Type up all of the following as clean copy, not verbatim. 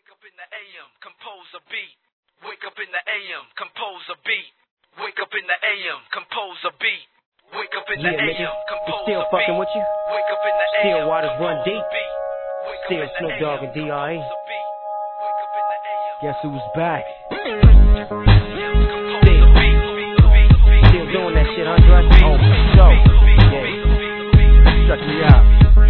Wake up in the AM, compose a beat. Wake up in the AM, compose a beat. Wake up in the AM, compose a beat. Wake up in the AM, compose a beat. Still fucking with you? Wake up in the AM, Still Waters Run Deep? Still Snoop Dogg and D.R.E.? Guess who's back? Still doing that shit, Andre? Oh, so, yeah. Check me out.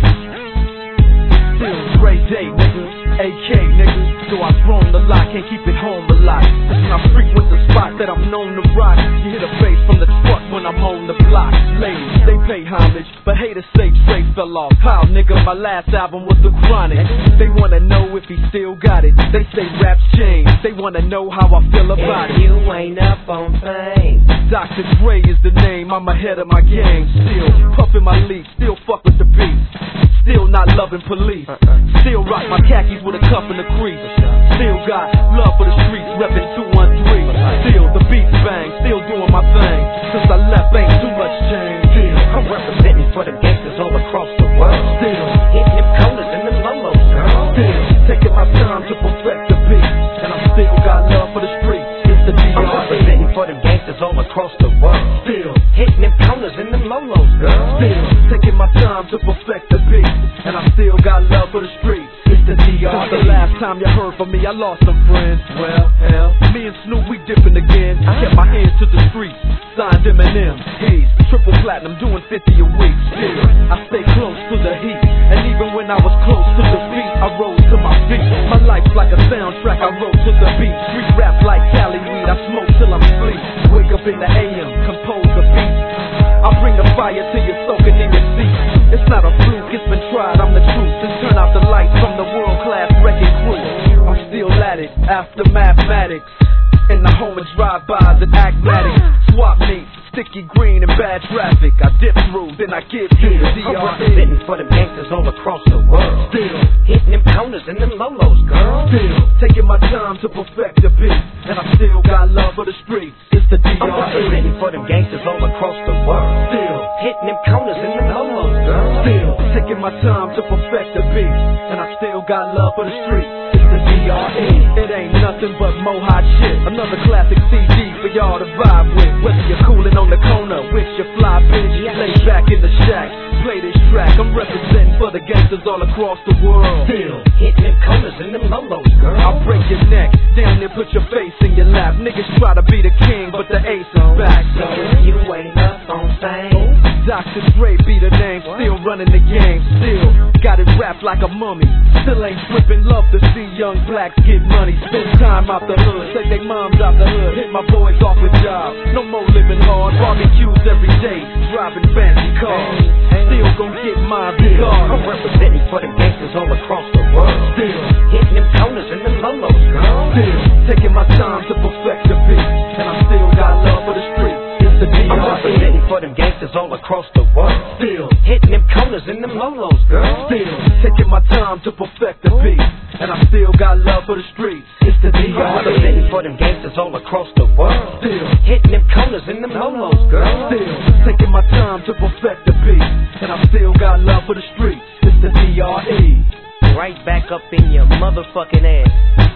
Still a great day, nigga. AK, nigga. So I thrown the lot, can't keep it home a lot. When I frequent the spot that I'm known to rock, you hear the bass from the truck when I'm on the block. Ladies, they pay homage, but haters say Trey fell off. How, nigga, my last album was The Chronic. They wanna know if he still got it. They say rap's changed. They wanna know how I feel about it. You ain't up on fame. Dr. Dre is the name, I'm ahead of my game. Still puffin' my leaf, still fuck with the beat. Still not loving police. Still rock my khakis with a cuff in the crease. Still got love for the streets, reppin' 213. Still the beats bang, still doing my thing. Since I left, ain't too much change. Still I'm representing for the gangsters all across the world. Still hitting them corners and them lolos, girl. Still taking my time to perfect the beat. And I still got love for the streets. It's the D.R.E. I'm representing for them gangsters all across the world. Still hitting them corners and them lolos, girl. Still taking my time to perfect the beat. And I still got love for the streets. It's the D.R.E. Since the last time you heard from me, I lost some friends. Well, hell, me and Snoop, we dipping again. Kept my hands to the streets. Signed Eminem. He's triple platinum, doing 50 a week. Still, I stay close to the heat. And even when I was close to the beat, I rose to my feet. My life's like a soundtrack, I wrote to the beat. Street rap like Cali weed, I smoke till I'm asleep. Wake up in the AM, compose a beat. I bring the fire till you're soaking in your seat. It's not a fluke, it's been tried, I'm the truth. Just turn out the lights from the world-class wrecking crew. I'm still at it, after mathematics. In the home of drive-bys and acmatics. Swap meets, sticky green and bad traffic. I dip through, then I give you the D.R.E. I'm representing for them gangsters all across the world. Still hitting them corners and them lolos, girl. Still taking my time to perfect the beat. And I still got love for the streets. It's the D.R.E. I'm representing for them gangsters all across the world. Still hitting them corners and them lolos, girl. Still taking my time to perfect the beat. And I still got love for the streets. It's the D.R.E. It ain't nothing but mohawk shit. Another classic CD for y'all to vibe with. Whether you're coolin' on the corner with your fly bitch, lay back in the shack, play this track. I'm representing for the gangsters all across the world. Still hitting them corners and them lolos, girl. I'll break your neck, down there put your face in your lap. Niggas try to be the king, but the ace is back. So you ain't up on fame. Dr. Dre be the name, still running the game. Still got it wrapped like a mummy. Still ain't trippin', love to see young blacks get money. Spend time out the hood, take they moms out the hood. Hit my boys off with jobs, no more living hard. Barbecues every day, driving fancy cars. Still gon' get my regard. I'm representing for them gangsters all across the world. Still hitting them corners and them lolos, girl. Still taking my time to perfect the beat. And I still got love for the streets. It's the D.R.E. I'm representing for them gangsters all across the world. Still hitting them corners and them lolos, girl. Still taking my time to perfect the beat. And I still got love for the streets. It's the D.R.E. I'm representing for them gangsters all across the world. Still hitting them corners and them lolos, girl. Still taking my time to perfect the beat. And I still got love for the streets. It's the D.R.E. Right back up in your motherfucking ass.